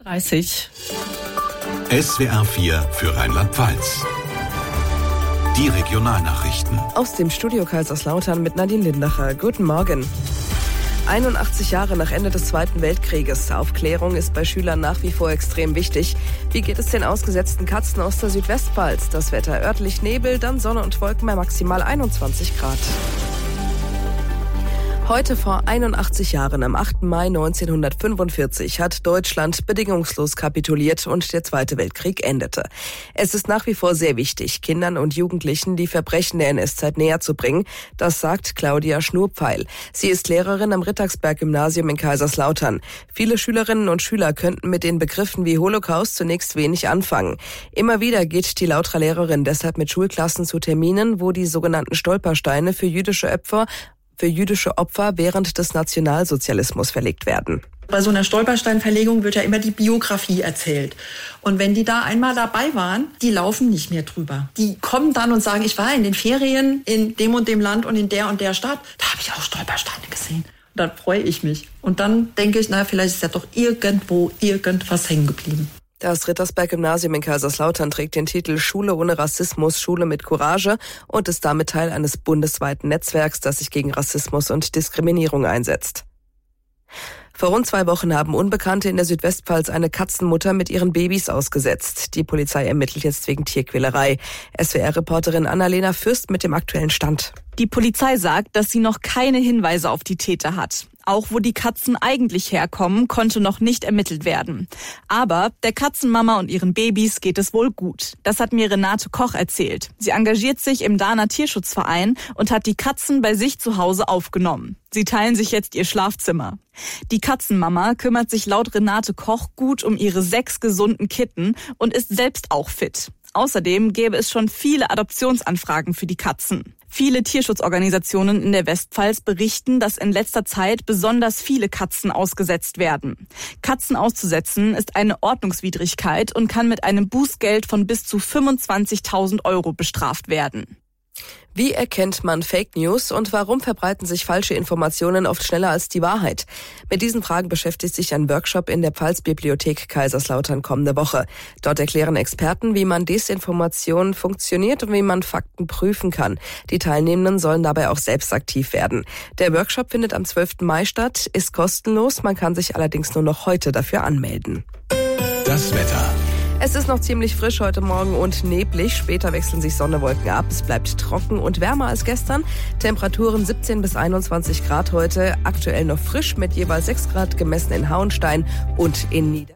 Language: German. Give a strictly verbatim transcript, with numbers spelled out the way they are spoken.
dreißig. S W R vier für Rheinland-Pfalz. Die Regionalnachrichten. Aus dem Studio Kaiserslautern mit Nadine Lindacher. Guten Morgen. einundachtzig Jahre nach Ende des Zweiten Weltkrieges. Aufklärung ist bei Schülern nach wie vor extrem wichtig. Wie geht es den ausgesetzten Katzen aus der Südwestpfalz? Das Wetter örtlich Nebel, dann Sonne und Wolken bei maximal einundzwanzig Grad. Heute vor einundachtzig Jahren, am achten Mai neunzehnhundertfünfundvierzig, hat Deutschland bedingungslos kapituliert und der Zweite Weltkrieg endete. Es ist nach wie vor sehr wichtig, Kindern und Jugendlichen die Verbrechen der N S-Zeit näher zu bringen. Das sagt Claudia Schnurpfeil. Sie ist Lehrerin am Rittersberg-Gymnasium in Kaiserslautern. Viele Schülerinnen und Schüler könnten mit den Begriffen wie Holocaust zunächst wenig anfangen. Immer wieder geht die Lautra-Lehrerin deshalb mit Schulklassen zu Terminen, wo die sogenannten Stolpersteine für jüdische Opfer für jüdische Opfer während des Nationalsozialismus verlegt werden. Bei so einer Stolpersteinverlegung wird ja immer die Biografie erzählt. Und wenn die da einmal dabei waren, die laufen nicht mehr drüber. Die kommen dann und sagen, ich war in den Ferien in dem und dem Land und in der und der Stadt. Da habe ich auch Stolpersteine gesehen. Und dann freue ich mich. Und dann denke ich, na, vielleicht ist ja doch irgendwo irgendwas hängen geblieben. Das Rittersberg-Gymnasium in Kaiserslautern trägt den Titel Schule ohne Rassismus, Schule mit Courage und ist damit Teil eines bundesweiten Netzwerks, das sich gegen Rassismus und Diskriminierung einsetzt. Vor rund zwei Wochen haben Unbekannte in der Südwestpfalz eine Katzenmutter mit ihren Babys ausgesetzt. Die Polizei ermittelt jetzt wegen Tierquälerei. S W R-Reporterin Annalena Fürst mit dem aktuellen Stand. Die Polizei sagt, dass sie noch keine Hinweise auf die Täter hat. Auch wo die Katzen eigentlich herkommen, konnte noch nicht ermittelt werden. Aber der Katzenmama und ihren Babys geht es wohl gut. Das hat mir Renate Koch erzählt. Sie engagiert sich im Dahner Tierschutzverein und hat die Katzen bei sich zu Hause aufgenommen. Sie teilen sich jetzt ihr Schlafzimmer. Die Katzenmama kümmert sich laut Renate Koch gut um ihre sechs gesunden Kitten und ist selbst auch fit. Außerdem gäbe es schon viele Adoptionsanfragen für die Katzen. Viele Tierschutzorganisationen in der Westpfalz berichten, dass in letzter Zeit besonders viele Katzen ausgesetzt werden. Katzen auszusetzen ist eine Ordnungswidrigkeit und kann mit einem Bußgeld von bis zu fünfundzwanzigtausend Euro bestraft werden. Wie erkennt man Fake News und warum verbreiten sich falsche Informationen oft schneller als die Wahrheit? Mit diesen Fragen beschäftigt sich ein Workshop in der Pfalzbibliothek Kaiserslautern kommende Woche. Dort erklären Experten, wie man Desinformation funktioniert und wie man Fakten prüfen kann. Die Teilnehmenden sollen dabei auch selbst aktiv werden. Der Workshop findet am zwölften Mai statt, ist kostenlos, man kann sich allerdings nur noch heute dafür anmelden. Das Wetter. Es ist noch ziemlich frisch heute Morgen und neblig. Später wechseln sich Sonnenwolken ab. Es bleibt trocken und wärmer als gestern. Temperaturen siebzehn bis einundzwanzig Grad heute. Aktuell noch frisch mit jeweils sechs Grad gemessen in Hauenstein und in Nieder.